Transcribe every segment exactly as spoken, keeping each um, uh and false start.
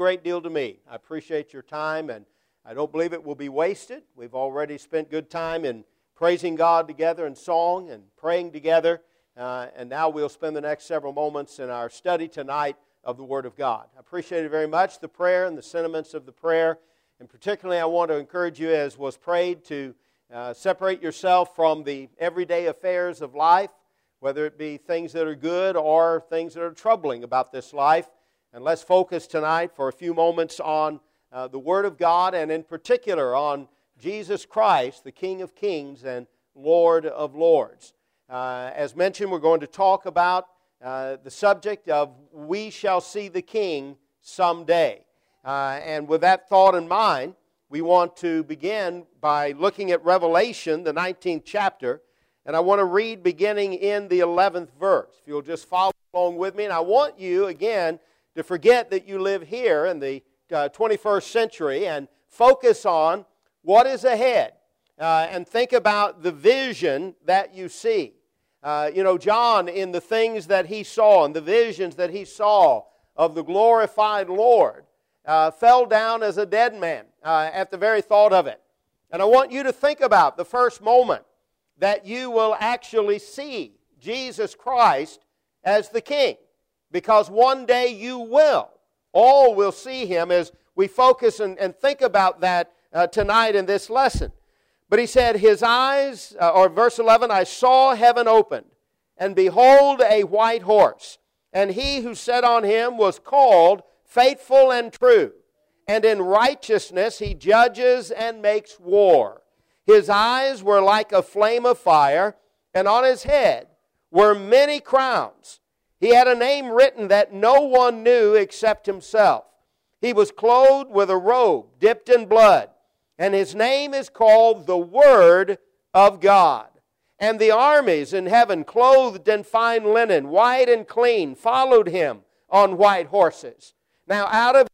great deal to me. I appreciate your time, and I don't believe it will be wasted. We've already spent good time in praising God together in song and praying together, uh, and now we'll spend the next several moments in our study tonight of the Word of God. I appreciate it very much, the prayer and the sentiments of the prayer, and particularly I want to encourage you, as was prayed, to uh, separate yourself from the everyday affairs of life, whether it be things that are good or things that are troubling about this life. And let's focus tonight for a few moments on uh, the Word of God, and in particular on Jesus Christ, the King of Kings and Lord of Lords. Uh, as mentioned, we're going to talk about uh, the subject of we shall see the King someday. Uh, and with that thought in mind, we want to begin by looking at Revelation, the nineteenth chapter. And I want to read beginning in the eleventh verse. If you'll just follow along with me. And I want you, again, to forget that you live here in the uh, twenty-first century and focus on what is ahead. Uh, and think about the vision that you see. Uh, you know, John, in the things that he saw and the visions that he saw of the glorified Lord, uh, fell down as a dead man uh, at the very thought of it. And I want you to think about the first moment that you will actually see Jesus Christ as the King. Because one day you will. All will see Him, as we focus and, and think about that uh, tonight in this lesson. But he said, His eyes, uh, or verse eleven, I saw heaven opened, and behold a white horse. And he who sat on him was called Faithful and True. And in righteousness he judges and makes war. His eyes were like a flame of fire, and on his head were many crowns. He had a name written that no one knew except himself. He was clothed with a robe dipped in blood, and his name is called the Word of God. And the armies in heaven, clothed in fine linen, white and clean, followed him on white horses. Now out of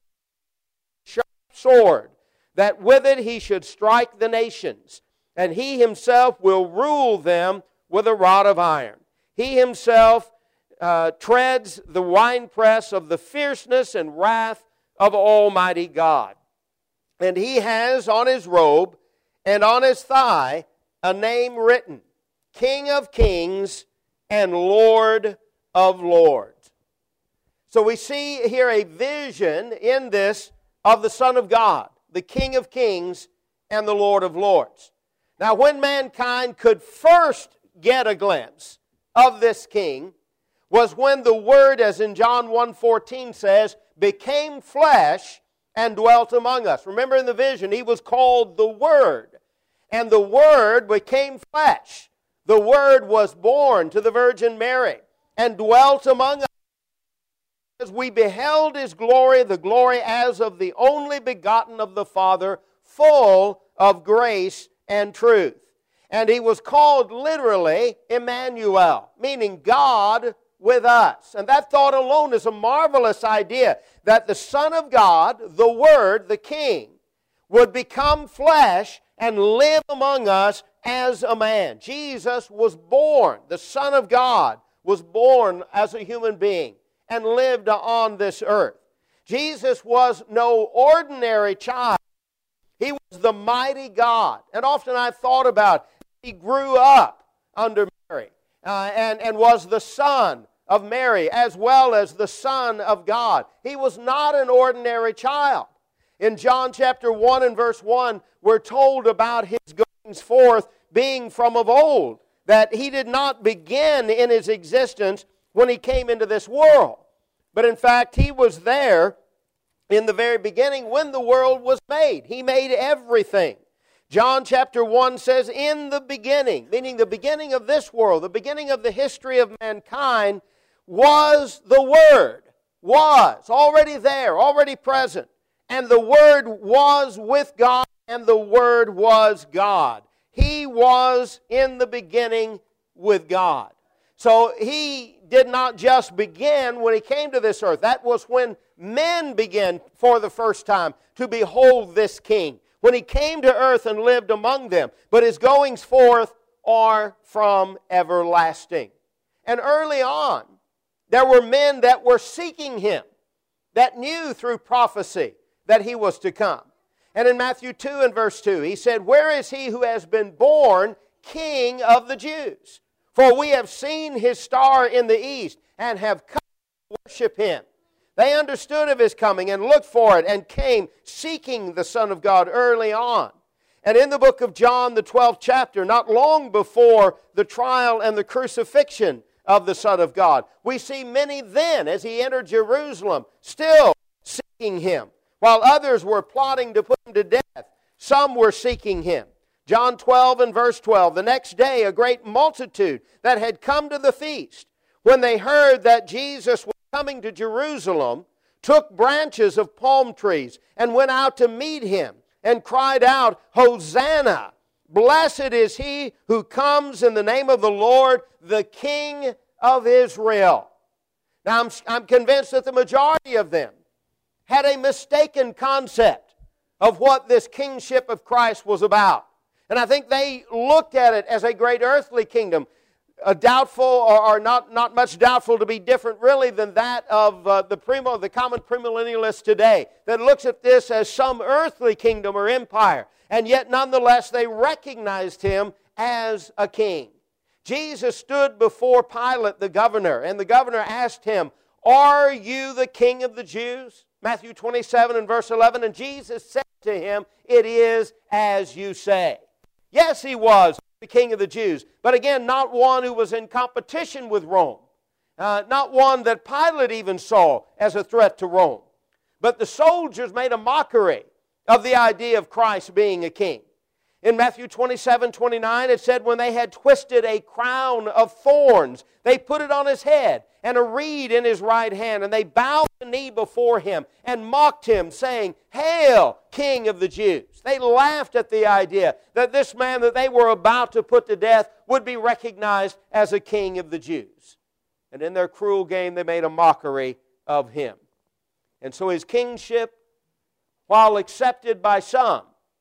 his sharp sword, that with it he should strike the nations, and he himself will rule them with a rod of iron. He himself uh, treads the winepress of the fierceness and wrath of Almighty God. And he has on his robe and on his thigh a name written, King of Kings and Lord of Lords. So we see here a vision in this of the Son of God, the King of Kings and the Lord of Lords. Now, when mankind could first get a glimpse of this King was when the Word, as in John one fourteen says, became flesh and dwelt among us. Remember in the vision, He was called the Word, and the Word became flesh. The Word was born to the Virgin Mary and dwelt among us. As we beheld His glory, the glory as of the only begotten of the Father, full of grace and truth. And He was called literally Emmanuel, meaning God with us. And that thought alone is a marvelous idea, that the Son of God, the Word, the King, would become flesh and live among us as a man. Jesus was born, the Son of God was born as a human being and lived on this earth. Jesus was no ordinary child. He was the mighty God. And often I've thought about, He grew up under Mary uh, and, and was the Son of Mary as well as the Son of God. He was not an ordinary child. In John chapter one and verse one, we're told about His goings forth being from of old, that He did not begin in His existence when He came into this world. But in fact, He was there in the very beginning when the world was made. He made everything. John chapter one says, in the beginning, meaning the beginning of this world, the beginning of the history of mankind, was the Word. Was, already there, already present. And the Word was with God, and the Word was God. He was in the beginning with God. So He did not just begin when He came to this earth. That was when men began for the first time to behold this King, when He came to earth and lived among them. But His goings forth are from everlasting. And early on, there were men that were seeking Him. that knew through prophecy that He was to come. And in Matthew two and verse two, He said, "Where is He who has been born King of the Jews? For we have seen His star in the east and have come to worship Him." They understood of His coming and looked for it and came seeking the Son of God early on. And in the book of John, the twelfth chapter, not long before the trial and the crucifixion of the Son of God, we see many then, as He entered Jerusalem, still seeking Him, while others were plotting to put Him to death. Some were seeking Him. John twelve and verse twelve, "The next day a great multitude that had come to the feast, when they heard that Jesus was coming to Jerusalem, took branches of palm trees and went out to meet Him and cried out, 'Hosanna! Blessed is He who comes in the name of the Lord, the King of Israel.'" Now I'm, I'm convinced that the majority of them had a mistaken concept of what this kingship of Christ was about. And I think they looked at it as a great earthly kingdom, a doubtful or, or not, not much doubtful to be different really than that of uh, the, primo, the common premillennialist today, that looks at this as some earthly kingdom or empire. And yet nonetheless they recognized Him as a king. Jesus stood before Pilate the governor, and the governor asked Him, "Are you the King of the Jews?" Matthew twenty-seven and verse eleven, and Jesus said to him, "It is as you say." Yes, He was the King of the Jews, but again, not one who was in competition with Rome. Uh, not one that Pilate even saw as a threat to Rome. But the soldiers made a mockery of the idea of Christ being a king. In Matthew twenty-seven, twenty-nine, it said, "When they had twisted a crown of thorns, they put it on His head, and a reed in His right hand, and they bowed the knee before Him, and mocked Him, saying, 'Hail, King of the Jews.'" They laughed at the idea that this man that they were about to put to death would be recognized as a king of the Jews. And in their cruel game, they made a mockery of Him. And so His kingship, while accepted by some,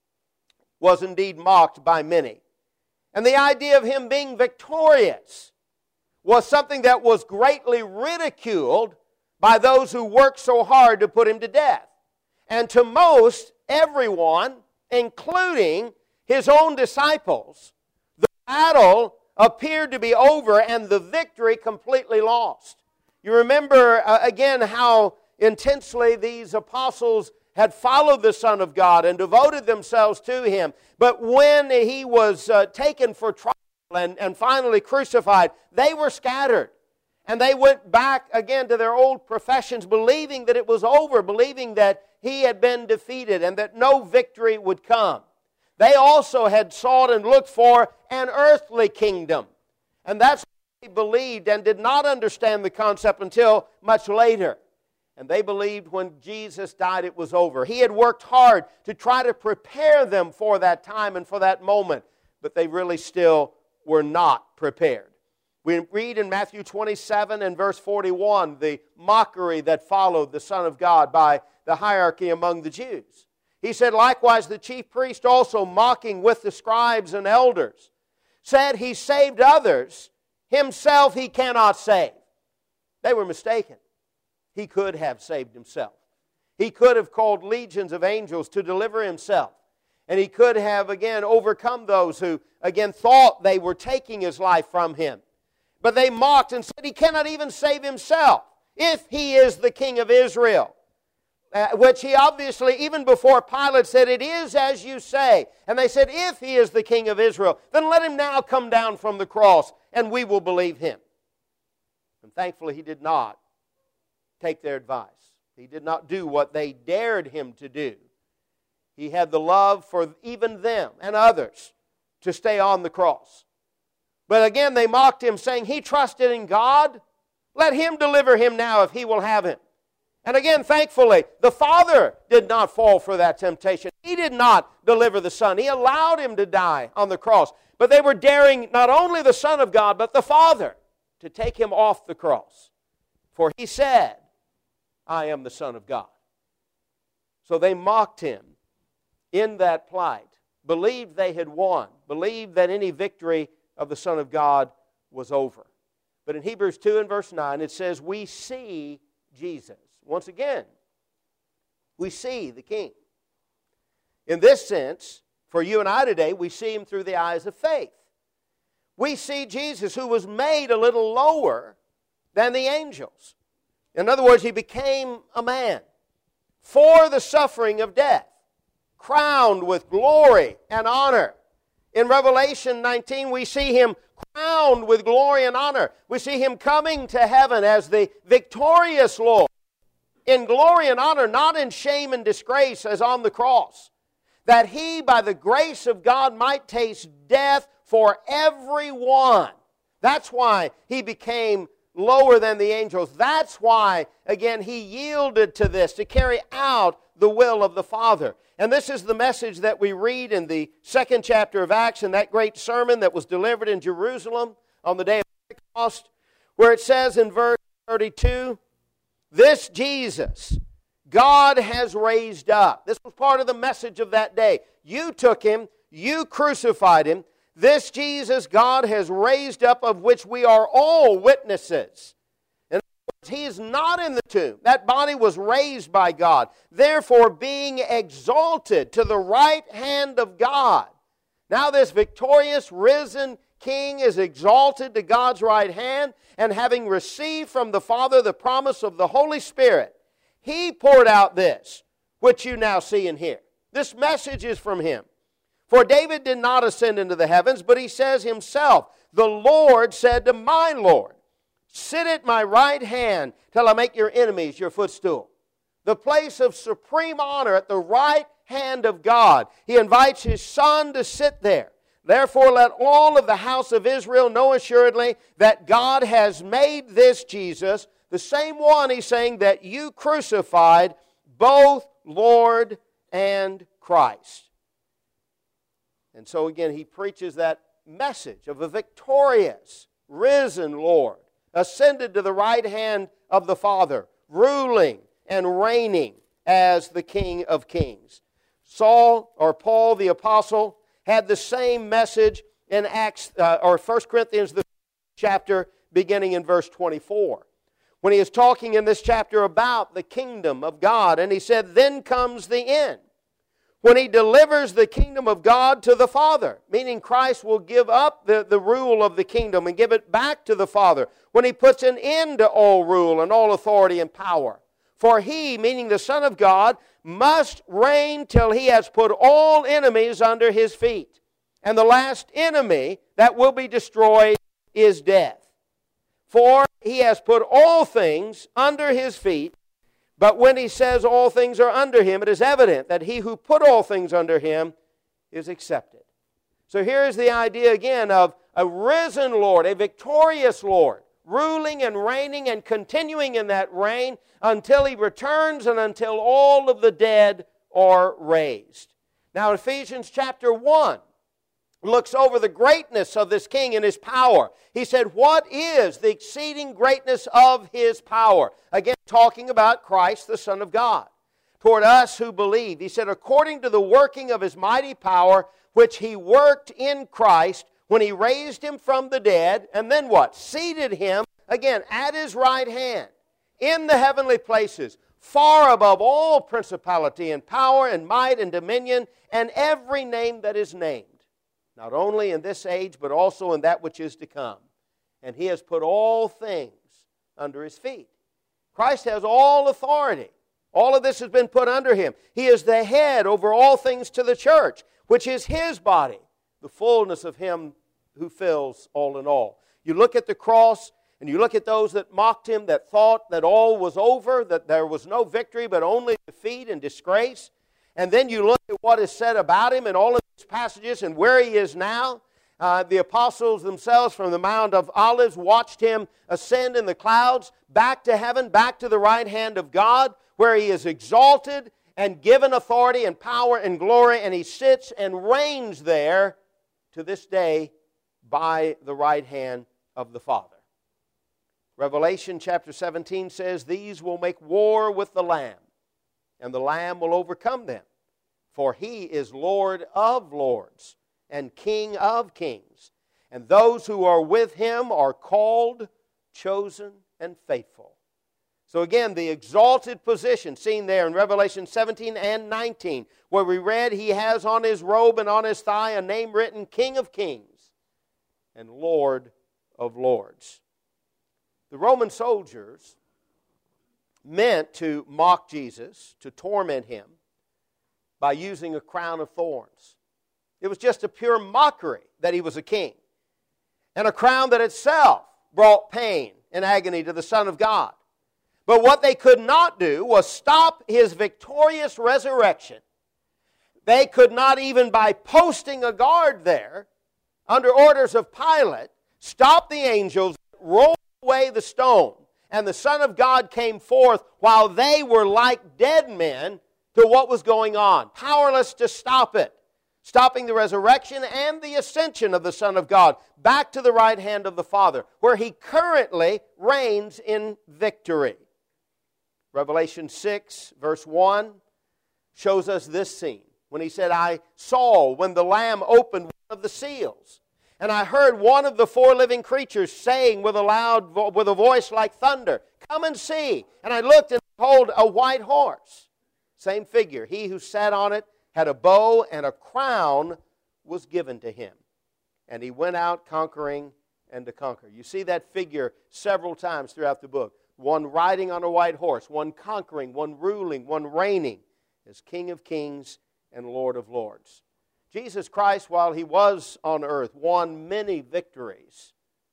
was indeed mocked by many. And the idea of Him being victorious was something that was greatly ridiculed by those who worked so hard to put Him to death. And to most, everyone, including His own disciples, the battle appeared to be over and the victory completely lost. You remember, uh, again, how intensely these apostles had followed the Son of God and devoted themselves to Him. But when He was uh, taken for trial and, and finally crucified, they were scattered. And they went back again to their old professions, believing that it was over, believing that He had been defeated and that no victory would come. They also had sought and looked for an earthly kingdom. And that's what they believed and did not understand the concept until much later. And they believed when Jesus died it was over. He had worked hard to try to prepare them for that time and for that moment, but they really still were not prepared. We read in Matthew twenty-seven and verse forty-one the mockery that followed the Son of God by the hierarchy among the Jews. He said, "Likewise the chief priest also, mocking with the scribes and elders, said, 'He saved others, Himself He cannot save.'" They were mistaken. He could have saved Himself. He could have called legions of angels to deliver Himself. And He could have, again, overcome those who, again, thought they were taking His life from Him. But they mocked and said He cannot even save Himself if He is the King of Israel. Uh, which He obviously, even before Pilate, said, "It is as you say." And they said, "If He is the King of Israel, then let Him now come down from the cross, and we will believe Him." And thankfully He did not take their advice. He did not do what they dared Him to do. He had the love for even them and others to stay on the cross. But again, they mocked Him, saying, "He trusted in God. Let Him deliver him now if He will have him." And again, thankfully, the Father did not fall for that temptation. He did not deliver the Son. He allowed Him to die on the cross. But they were daring not only the Son of God, but the Father to take Him off the cross. For He said, "I am the Son of God." So they mocked Him in that plight, believed they had won, believed that any victory of the Son of God was over. But in Hebrews two and verse nine, it says, "We see Jesus." Once again, We see the King. In this sense, for you and I today, we see Him through the eyes of faith. We see Jesus, who was made a little lower than the angels. In other words, He became a man for the suffering of death, crowned with glory and honor. In Revelation nineteen, we see Him crowned with glory and honor. We see Him coming to heaven as the victorious Lord, in glory and honor, not in shame and disgrace as on the cross, that He, by the grace of God, might taste death for everyone. That's why He became lower than the angels. That's why, again, He yielded to this, to carry out the will of the Father. And this is the message that we read in the second chapter of Acts, in that great sermon that was delivered in Jerusalem on the day of Pentecost, where it says in verse thirty-two, this Jesus God has raised up. This was part of the message of that day. You took Him, you crucified Him. This Jesus God has raised up, of which we are all witnesses. In other words, He is not in the tomb. That body was raised by God. Therefore, being exalted to the right hand of God. Now this victorious, risen King is exalted to God's right hand, and having received from the Father the promise of the Holy Spirit, He poured out this, which you now see and hear. This message is from Him. For David did not ascend into the heavens, but he says himself, the Lord said to my Lord, sit at my right hand till I make your enemies your footstool. The place of supreme honor at the right hand of God. He invites His Son to sit there. Therefore, let all of the house of Israel know assuredly that God has made this Jesus, the same one, He's saying, that you crucified, both Lord and Christ. And so again, He preaches that message of a victorious, risen Lord, ascended to the right hand of the Father, ruling and reigning as the King of Kings. Saul, or Paul the Apostle, had the same message in Acts, uh, or First Corinthians, the chapter, beginning in verse twenty-four. When he is talking in this chapter about the kingdom of God, and he said, then comes the end, when He delivers the kingdom of God to the Father, meaning Christ will give up the, the rule of the kingdom and give it back to the Father, when He puts an end to all rule and all authority and power. For He, meaning the Son of God, must reign till He has put all enemies under His feet. And the last enemy that will be destroyed is death. For He has put all things under His feet. But when He says all things are under Him, it is evident that He who put all things under Him is accepted. So here's the idea again of a risen Lord, a victorious Lord, ruling and reigning and continuing in that reign until He returns and until all of the dead are raised. Now Ephesians chapter one looks over the greatness of this King and His power. He said, what is the exceeding greatness of His power? Again, talking about Christ, the Son of God. Toward us who believe, He said, according to the working of His mighty power, which He worked in Christ when He raised Him from the dead, and then what? Seated Him, again, at His right hand, in the heavenly places, far above all principality and power and might and dominion, and every name that is named. Not only in this age, but also in that which is to come. And He has put all things under His feet. Christ has all authority. All of this has been put under Him. He is the head over all things to the church, which is His body, the fullness of Him who fills all in all. You look at the cross, and you look at those that mocked Him, that thought that all was over, that there was no victory, but only defeat and disgrace. And then you look at what is said about Him in all of these passages and where He is now. Uh, the apostles themselves from the Mount of Olives watched Him ascend in the clouds back to heaven, back to the right hand of God, where He is exalted and given authority and power and glory, and He sits and reigns there to this day by the right hand of the Father. Revelation chapter seventeen says, these will make war with the Lamb, and the Lamb will overcome them. For He is Lord of lords and King of kings. And those who are with Him are called, chosen, and faithful. So again, the exalted position seen there in Revelation seventeen and nineteen, where we read, He has on His robe and on His thigh a name written, King of Kings and Lord of Lords. The Roman soldiers meant to mock Jesus, to torment Him, by using a crown of thorns. It was just a pure mockery that He was a king. And a crown that itself brought pain and agony to the Son of God. But what they could not do was stop His victorious resurrection. They could not, even by posting a guard there, under orders of Pilate, stop the angels, roll away the stone, and the Son of God came forth while they were like dead men to what was going on, powerless to stop it, stopping the resurrection and the ascension of the Son of God back to the right hand of the Father, where He currently reigns in victory. Revelation six, verse one, shows us this scene, when He said, I saw when the Lamb opened one of the seals, and I heard one of the four living creatures saying with a loud, vo- with a voice like thunder, Come and see. And I looked, and behold, a white horse. Same figure. He who sat on it had a bow, and a crown was given to Him. And He went out conquering and to conquer. You see that figure several times throughout the book. One riding on a white horse, one conquering, one ruling, one reigning as King of Kings and Lord of Lords. Jesus Christ, while He was on earth, won many victories,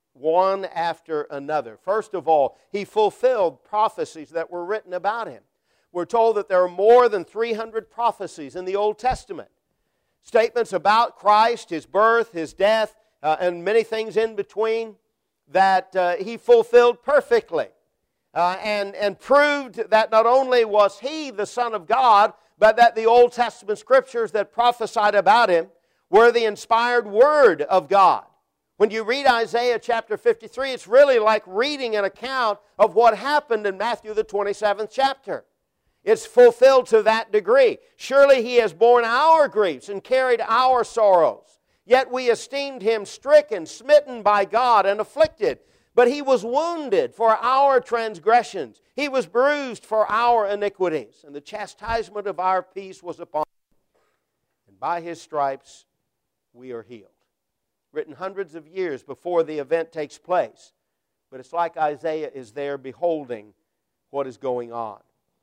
one after another. First of all, He fulfilled prophecies that were written about Him. We're told that there are more than three hundred prophecies in the Old Testament. Statements about Christ, His birth, His death, uh, and many things in between that uh, He fulfilled perfectly. Uh, and, and proved that not only was He the Son of God, but that the Old Testament Scriptures that prophesied about Him were the inspired Word of God. When you read Isaiah chapter fifty-three, it's really like reading an account of what happened in Matthew the twenty-seventh chapter. It's fulfilled to that degree. Surely He has borne our griefs and carried our sorrows. Yet we esteemed Him stricken, smitten by God, and afflicted. But He was wounded for our transgressions. He was bruised for our iniquities. And the chastisement of our peace was upon Him. And by His stripes we are healed. Written hundreds of years before the event takes place. But it's like Isaiah is there beholding what is going on.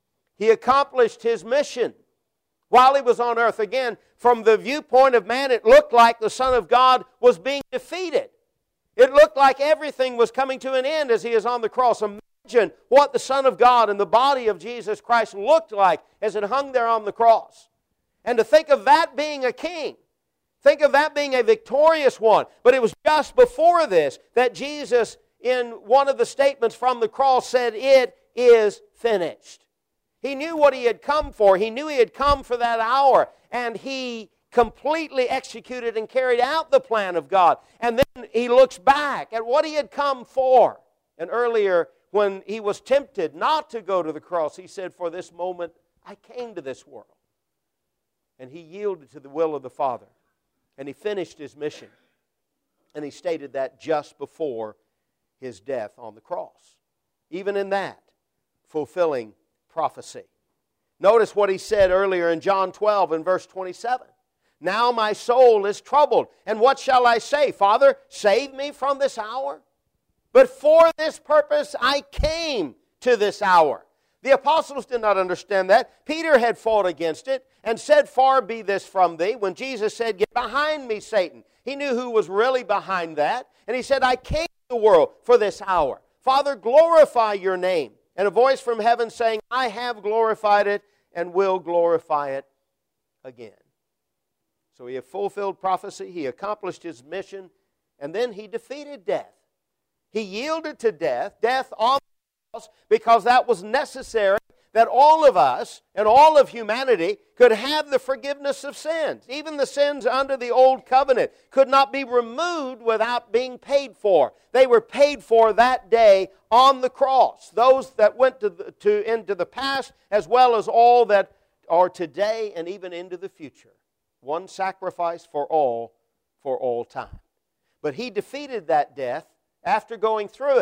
He accomplished His mission while He was on earth. Again, from the viewpoint of man, it looked like the Son of God was being defeated. It looked like everything was coming to an end as He is on the cross. Imagine what the Son of God and the body of Jesus Christ looked like as it hung there on the cross. And to think of that being a king, think of that being a victorious one. But it was just before this that Jesus, in one of the statements from the cross, said, It is finished. He knew what He had come for. He knew He had come for that hour. And He completely executed and carried out the plan of God. And then He looks back at what He had come for. And earlier, when He was tempted not to go to the cross, He said, For this moment I came to this world. And He yielded to the will of the Father. And He finished His mission. And He stated that just before His death on the cross. Even in that, fulfilling prophecy. Notice what He said earlier in John twelve and verse twenty-seven. Now my soul is troubled. And what shall I say? Father, save me from this hour? But for this purpose I came to this hour. The apostles did not understand that. Peter had fought against it and said, Far be this from thee. When Jesus said, Get behind me, Satan. He knew who was really behind that. And He said, I came to the world for this hour. Father, glorify your name. And a voice from heaven saying, I have glorified it and will glorify it again. So He had fulfilled prophecy, He accomplished His mission, and then He defeated death. He yielded to death, death on the cross, because that was necessary that all of us and all of humanity could have the forgiveness of sins. Even the sins under the old covenant could not be removed without being paid for. They were paid for that day on the cross. Those that went to, the, to into the past as well as all that are today and even into the future. One sacrifice for all, for all time. But He defeated that death after going through it.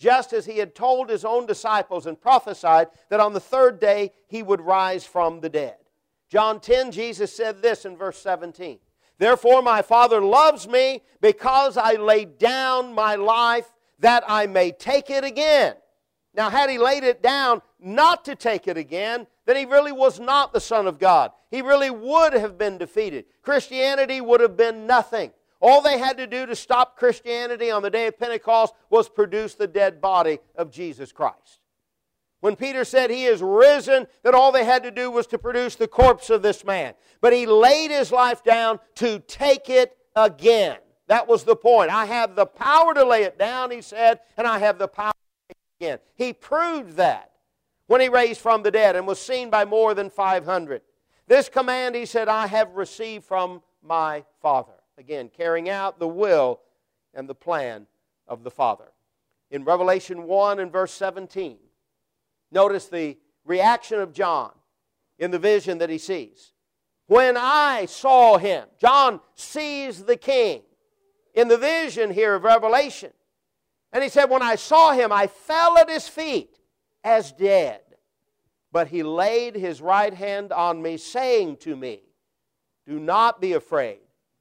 just as He had told His own disciples and prophesied that on the third day He would rise from the dead. John ten, Jesus said this in verse seventeen. Therefore my Father loves me because I laid down my life that I may take it again. Now had He laid it down not to take it again, then He really was not the Son of God. He really would have been defeated. Christianity would have been nothing. All they had to do to stop Christianity on the day of Pentecost was produce the dead body of Jesus Christ. When Peter said He is risen, then all they had to do was to produce the corpse of this man. But He laid His life down to take it again. That was the point. I have the power to lay it down, He said, and I have the power to take it again. He proved that when He raised from the dead and was seen by more than five hundred. This command, He said, I have received from my Father. Again, carrying out the will and the plan of the Father. In Revelation one and verse seventeen, notice the reaction of John in the vision that he sees. When I saw Him, John sees the King in the vision here of Revelation. And he said, when I saw Him, I fell at His feet as dead. But He laid His right hand on me, saying to me, do not be afraid.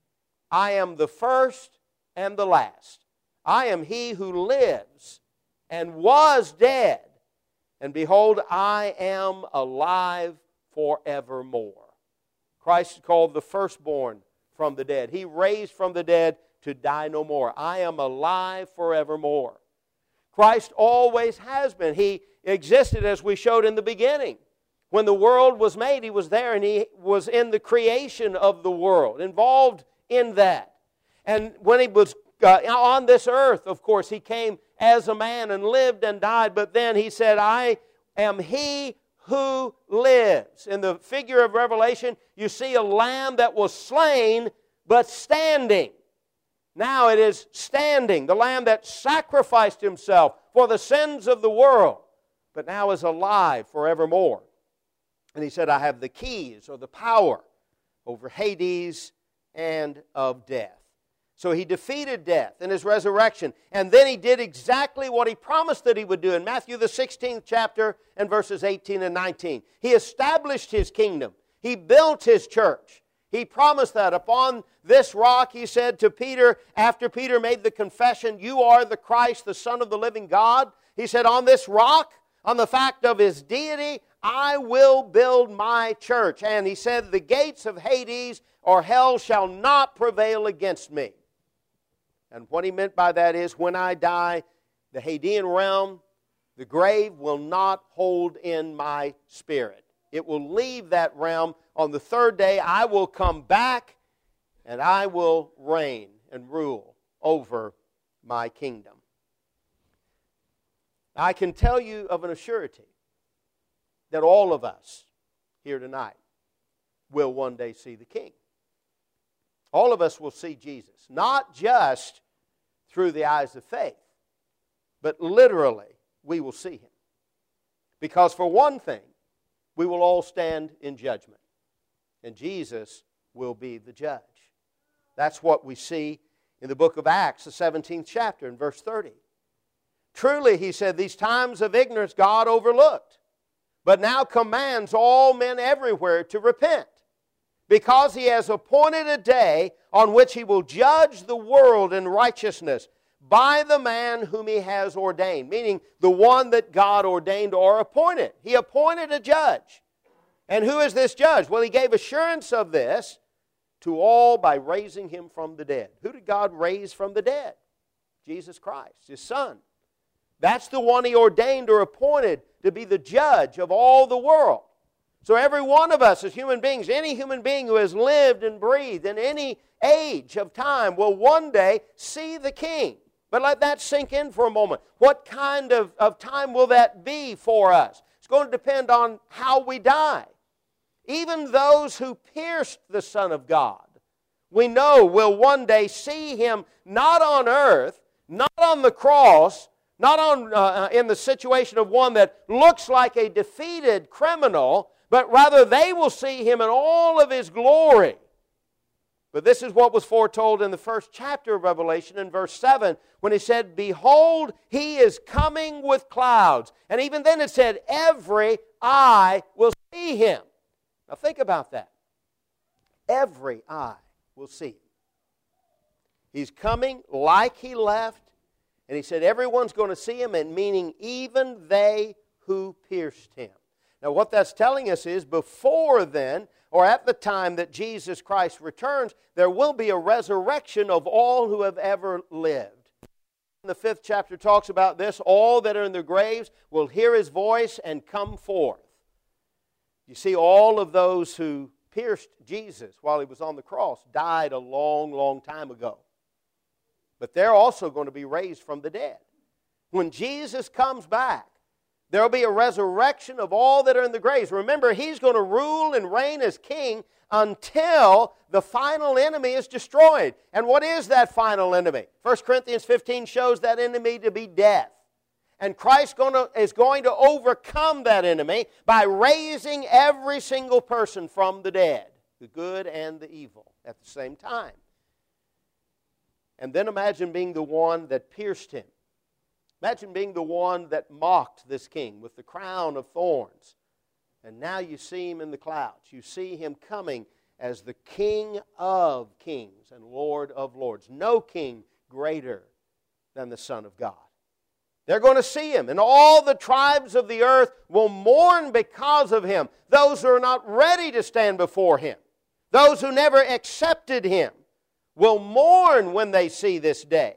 I am the first and the last. I am He who lives and was dead. And behold, I am alive forevermore. Christ is called the firstborn from the dead. He raised from the dead to die no more. I am alive forevermore. Christ always has been. He existed as we showed in the beginning. When the world was made, He was there, and He was in the creation of the world, involved in that. And when He was uh, on this earth, of course, He came as a man and lived and died, but then He said, I am He who lives. In the figure of Revelation, you see a lamb that was slain, but standing. Now it is standing, the lamb that sacrificed Himself for the sins of the world, but now is alive forevermore. And He said, I have the keys or the power over Hades and of death. So He defeated death in His resurrection. And then He did exactly what He promised that He would do in Matthew the sixteenth chapter and verses eighteen and nineteen. He established His kingdom. He built His church. He promised that upon this rock, He said to Peter, after Peter made the confession, you are the Christ, the Son of the living God. He said, on this rock, on the fact of His deity, I will build my church. And He said, the gates of Hades or hell shall not prevail against me. And what He meant by that is, when I die, the Hadean realm, the grave, will not hold in my spirit. It will leave that realm. On the third day, I will come back, and I will reign and rule over my kingdom. I can tell you of an assurity that all of us here tonight will one day see the King. All of us will see Jesus, not just through the eyes of faith, but literally we will see Him. Because for one thing, we will all stand in judgment, and Jesus will be the judge. That's what we see in the book of Acts, the seventeenth chapter, in verse thirty. Truly, He said, these times of ignorance God overlooked, but now commands all men everywhere to repent, because He has appointed a day on which He will judge the world in righteousness by the man whom He has ordained, meaning the one that God ordained or appointed. He appointed a judge. And who is this judge? Well, He gave assurance of this to all by raising Him from the dead. Who did God raise from the dead? Jesus Christ, His Son. That's the one He ordained or appointed to be the judge of all the world. So every one of us as human beings, any human being who has lived and breathed in any age of time will one day see the King. But let that sink in for a moment. What kind of, of time will that be for us? It's going to depend on how we die. Even those who pierced the Son of God, we know will one day see Him not on earth, not on the cross, not on, uh, in the situation of one that looks like a defeated criminal, but rather they will see Him in all of His glory. But this is what was foretold in the first chapter of Revelation in verse seven when he said, "Behold, he is coming with clouds." And even then it said, "Every eye will see him." Now think about that. Every eye will see him. He's coming like he left. And he said everyone's going to see him, and meaning even they who pierced him. Now what that's telling us is before then, or at the time that Jesus Christ returns, there will be a resurrection of all who have ever lived. The fifth chapter talks about this. All that are in their graves will hear his voice and come forth. You see, all of those who pierced Jesus while he was on the cross died a long, long time ago. But they're also going to be raised from the dead. When Jesus comes back, there will be a resurrection of all that are in the graves. Remember, he's going to rule and reign as king until the final enemy is destroyed. And what is that final enemy? First Corinthians fifteen shows that enemy to be death. And Christ going to, is going to overcome that enemy by raising every single person from the dead, the good and the evil, at the same time. And then imagine being the one that pierced him. Imagine being the one that mocked this king with the crown of thorns. And now you see him in the clouds. You see him coming as the King of kings and Lord of lords. No king greater than the Son of God. They're going to see him, and all the tribes of the earth will mourn because of him. Those who are not ready to stand before him, those who never accepted him, will mourn when they see this day.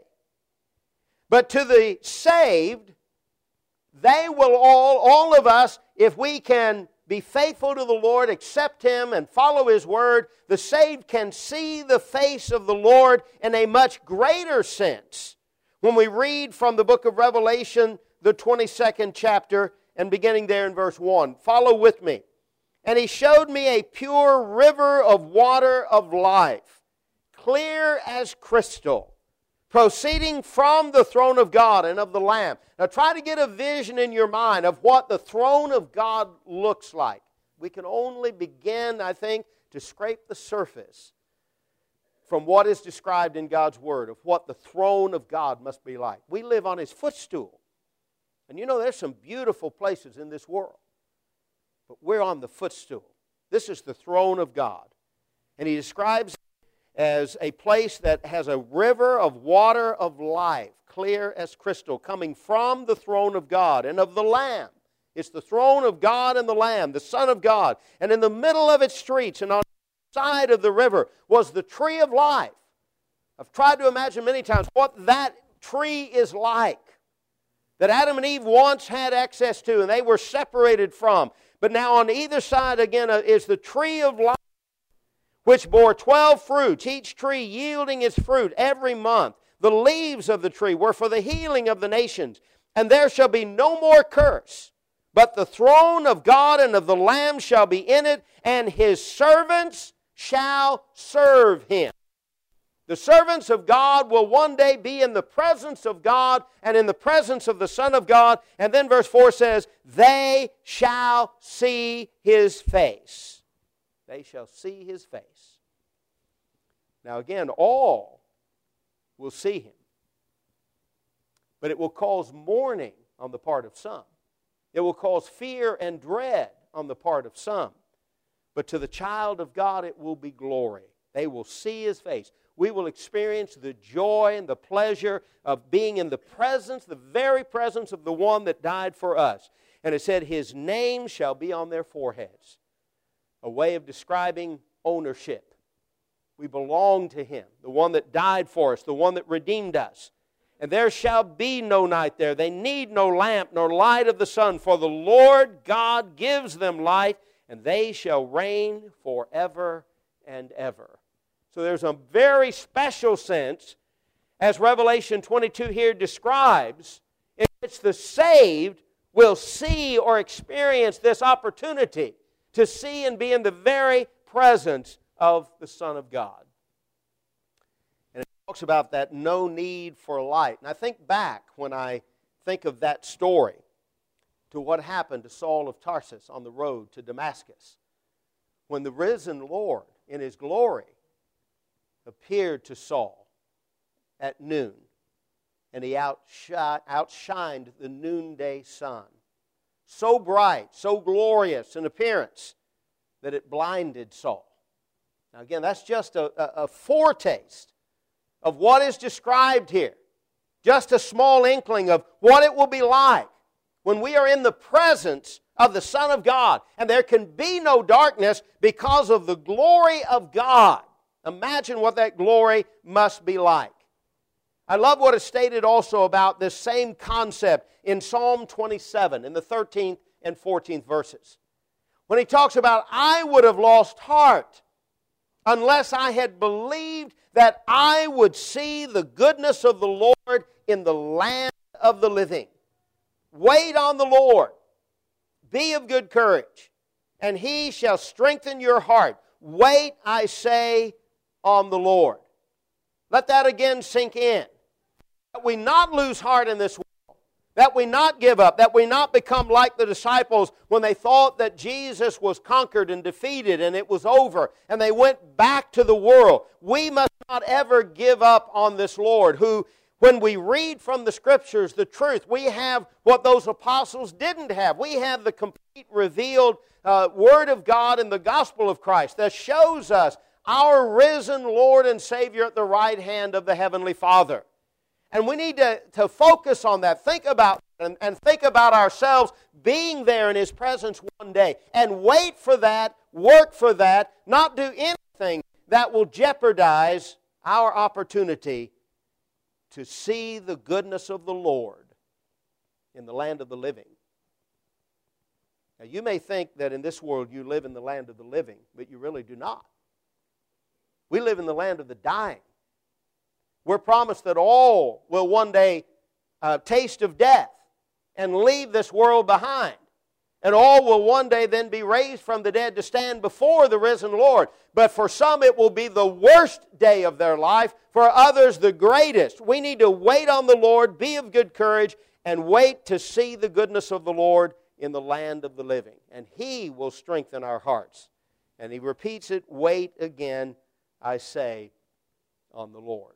But to the saved, they will all, all of us, if we can be faithful to the Lord, accept him, and follow his word, the saved can see the face of the Lord in a much greater sense. When we read from the book of Revelation, the twenty-second chapter, and beginning there in verse one. Follow with me. "And he showed me a pure river of water of life, clear as crystal, proceeding from the throne of God and of the Lamb." Now try to get a vision in your mind of what the throne of God looks like. We can only begin, I think, to scrape the surface from what is described in God's Word of what the throne of God must be like. We live on his footstool. And you know, there's some beautiful places in this world. But we're on the footstool. This is the throne of God. And he describes as a place that has a river of water of life, clear as crystal, coming from the throne of God and of the Lamb. It's the throne of God and the Lamb, the Son of God. And in the middle of its streets and on the side of the river was the tree of life. I've tried to imagine many times what that tree is like, that Adam and Eve once had access to and they were separated from. But now on either side again is the tree of life, which bore twelve fruits, each tree yielding its fruit every month. The leaves of the tree were for the healing of the nations. And there shall be no more curse, but the throne of God and of the Lamb shall be in it, and his servants shall serve him. The servants of God will one day be in the presence of God and in the presence of the Son of God. And then verse four says, they shall see his face. They shall see his face. Now again, all will see him. But it will cause mourning on the part of some. It will cause fear and dread on the part of some. But to the child of God it will be glory. They will see his face. We will experience the joy and the pleasure of being in the presence, the very presence of the one that died for us. And it said, his name shall be on their foreheads. A way of describing ownership. We belong to him, the one that died for us, the one that redeemed us. And there shall be no night there. They need no lamp nor light of the sun, for the Lord God gives them light, and they shall reign forever and ever. So there's a very special sense, as Revelation twenty-two here describes, in which the saved will see or experience this opportunity to see and be in the very presence of the Son of God. And it talks about that no need for light. And I think back, when I think of that story, to what happened to Saul of Tarsus on the road to Damascus, when the risen Lord in his glory appeared to Saul at noon, and he outshi- outshined the noonday sun. So bright, so glorious in appearance that it blinded Saul. Now again, that's just a, a, a foretaste of what is described here. Just a small inkling of what it will be like when we are in the presence of the Son of God. And there can be no darkness because of the glory of God. Imagine what that glory must be like. I love what is stated also about this same concept in Psalm twenty-seven, in the thirteenth and fourteenth verses. When he talks about, I would have lost heart unless I had believed that I would see the goodness of the Lord in the land of the living. Wait on the Lord. Be of good courage, and He shall strengthen your heart. Wait, I say, on the Lord. Let that again sink in. That we not lose heart in this world. That we not give up. That we not become like the disciples when they thought that Jesus was conquered and defeated and it was over, and they went back to the world. We must not ever give up on this Lord who, when we read from the Scriptures the truth, we have what those apostles didn't have. We have the complete revealed uh, Word of God in the gospel of Christ that shows us our risen Lord and Savior at the right hand of the Heavenly Father. And we need to, to focus on that, think about and, and think about ourselves being there in His presence one day. And wait for that, work for that, not do anything that will jeopardize our opportunity to see the goodness of the Lord in the land of the living. Now, you may think that in this world you live in the land of the living, but you really do not. We live in the land of the dying. We're promised that all will one day uh, taste of death and leave this world behind. And all will one day then be raised from the dead to stand before the risen Lord. But for some it will be the worst day of their life. For others the greatest. We need to wait on the Lord, be of good courage, and wait to see the goodness of the Lord in the land of the living. And He will strengthen our hearts. And He repeats it, wait again, I say, on the Lord.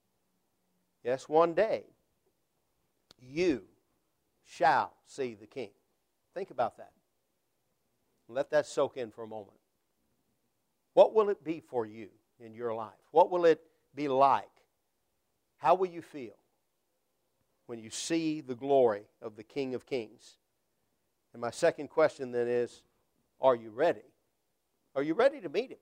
Yes, one day you shall see the King. Think about that. Let that soak in for a moment. What will it be for you in your life? What will it be like? How will you feel when you see the glory of the King of Kings? And my second question then is, are you ready? Are you ready to meet Him?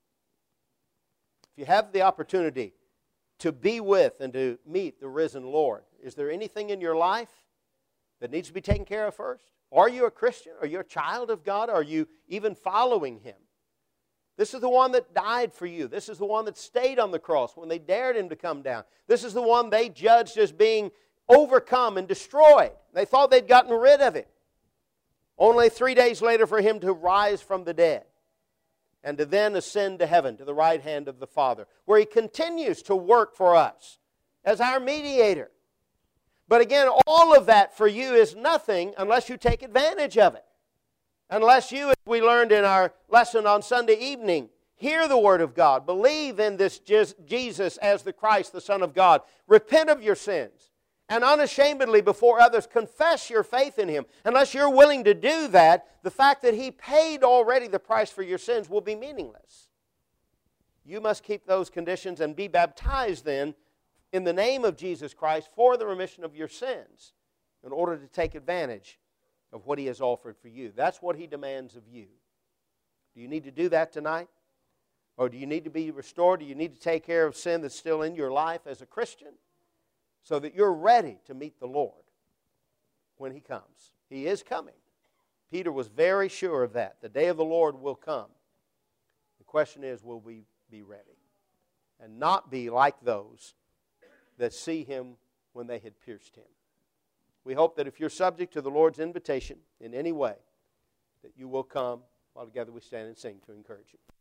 If you have the opportunity to be with and to meet the risen Lord, is there anything in your life that needs to be taken care of first? Are you a Christian? Are you a child of God? Are you even following Him? This is the one that died for you. This is the one that stayed on the cross when they dared Him to come down. This is the one they judged as being overcome and destroyed. They thought they'd gotten rid of Him. Only three days later for Him to rise from the dead and to then ascend to heaven, to the right hand of the Father, where He continues to work for us as our mediator. But again, all of that for you is nothing unless you take advantage of it. Unless you, as we learned in our lesson on Sunday evening, hear the Word of God, believe in this Jesus as the Christ, the Son of God, repent of your sins, and unashamedly before others confess your faith in Him. Unless you're willing to do that, the fact that He paid already the price for your sins will be meaningless. You must keep those conditions and be baptized then in the name of Jesus Christ for the remission of your sins in order to take advantage of what He has offered for you. That's what He demands of you. Do you need to do that tonight? Or do you need to be restored? Do you need to take care of sin that's still in your life as a Christian so that you're ready to meet the Lord when He comes? He is coming. Peter was very sure of that. The day of the Lord will come. The question is, will we be ready? And not be like those that see Him when they had pierced Him. We hope that if you're subject to the Lord's invitation in any way, that you will come while together we stand and sing to encourage you.